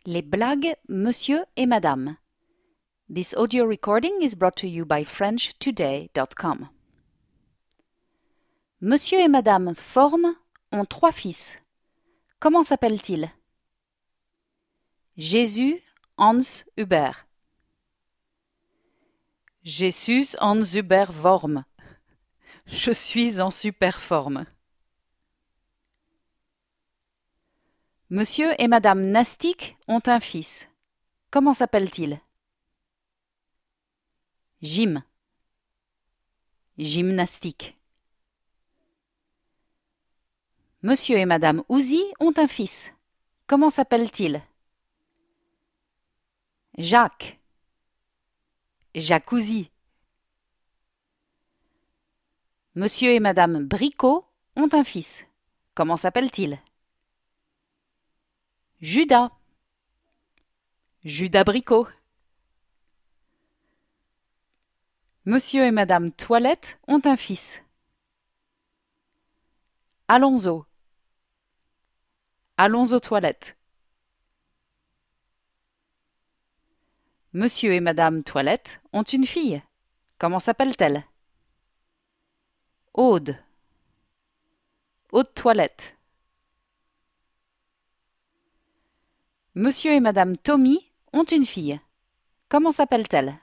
Les blagues Monsieur et Madame. This audio recording is brought to you by FrenchToday.com. Monsieur et Madame Forme ont 3 fils. Comment s'appellent-ils? Jésus, Hans, Hubert. Jesus, Hans, Hubert, Worm. Je suis en super forme. Monsieur et Madame Nastic ont un fils. Comment s'appelle-t-il? Jim. Gymnastique. Monsieur et Madame Ouzy ont un fils. Comment s'appelle-t-il? Jacques. Jacuzzi. Monsieur et Madame Bricot ont un fils. Comment s'appelle-t-il? Judas. Judas Bricot. Monsieur et Madame Toilette ont un fils. Alonso. Allons aux toilettes. Monsieur et Madame Toilette ont une fille. Comment s'appelle-t-elle? Aude. Aude Toilette. Monsieur et Madame Tommy ont une fille. Comment s'appelle-t-elle?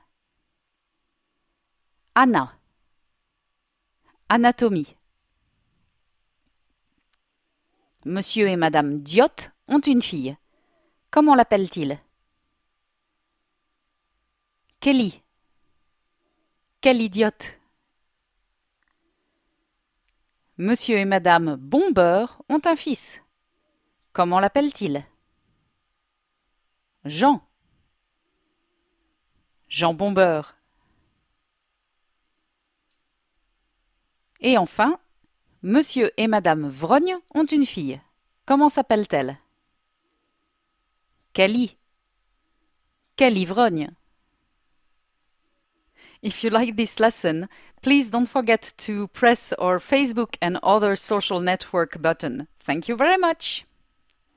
Anna. Anatomie. Monsieur et Madame Diot ont une fille. Comment l'appelle-t-il? Kelly. Quelle idiote! Monsieur et Madame Bombeur ont un fils. Comment l'appelle-t-il? Jean. Jean Bombeur. Et enfin, Monsieur et Madame Vrogne ont une fille. Comment s'appelle-t-elle? Kelly. Kelly Vrogne. If you like this lesson, please don't forget to press our Facebook and other social network button. Thank you very much.